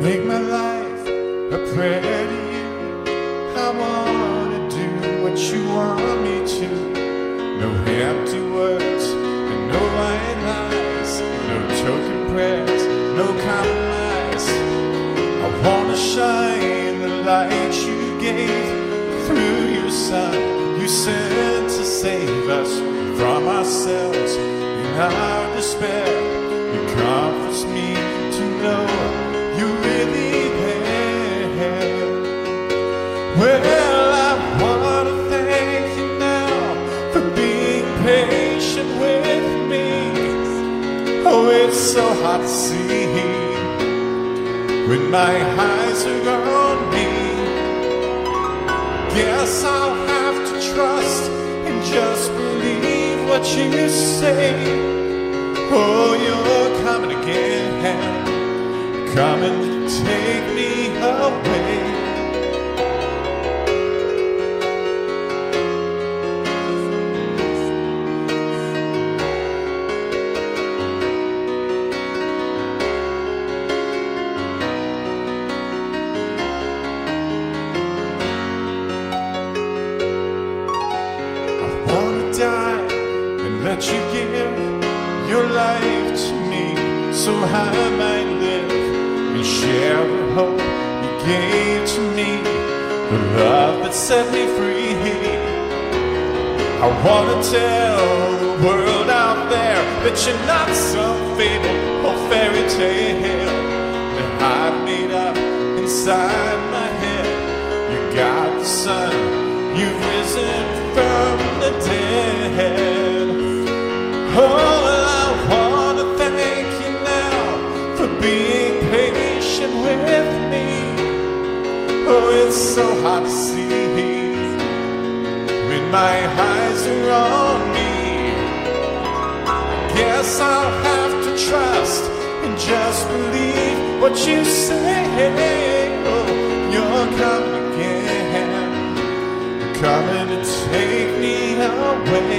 Make my life a prayer to you. I wanna do what you want me to. No empty words and no white lies, no token prayers, no compromise. I wanna shine the light you gave through your Son. You sent to save us from ourselves in our despair. You comforts me to know you're really there. Well, I want to thank you now for being patient with me. Oh, it's so hard to see when my eyes are on me. Guess I'll have to trust and just believe what you say. Oh, you're coming again, coming to take me away. I wanna die and let you give your life to me, so I might live and share the hope you gave to me, the love that set me free. I wanna tell the world out there that you're not some fable or fairy tale that I've made up inside my head. You got the sun, you've risen from the dead. Oh, I want to thank you now for being patient with me. Oh, it's so hard to see when my eyes are on me. Guess I'll have to trust and just believe what you say. Oh, you're coming again, coming to take me away.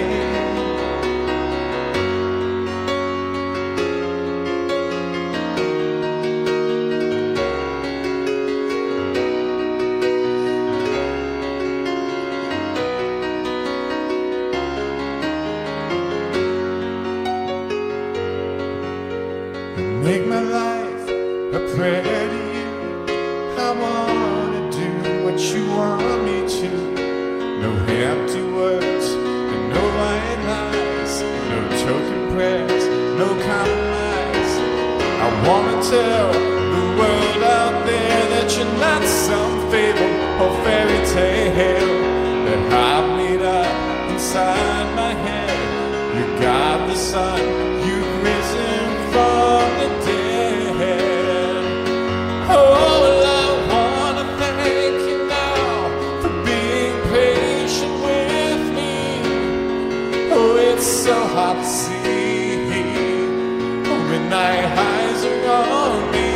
Make my life a prayer to you. I wanna do what you want me to. No empty words and no white lies, no token prayers, no compromise. I wanna tell the world out there that you're not some fable or fairy tale that I've made up inside my head. You got the sun, you've risen from the dead. Oh, I wanna thank you now for being patient with me. Oh, it's so hard to see when my eyes are on me.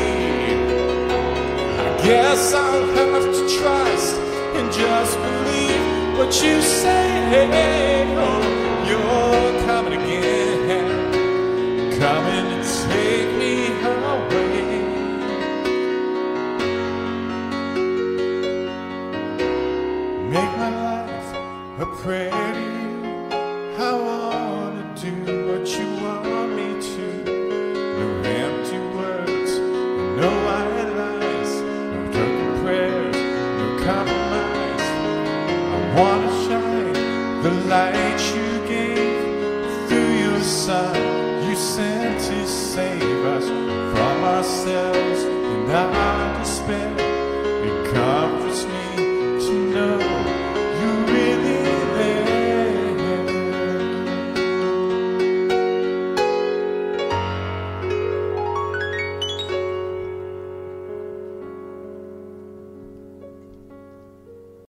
I guess I'll have to trust and just believe what you say. Oh, you're coming again, coming to take me away. Make my life a prayer to you. I wanna do what you want me to. No empty words, no white lies, no broken prayers, no compromise. I wanna shine the light you gave through your Son. You sent to save us from ourselves and our despair.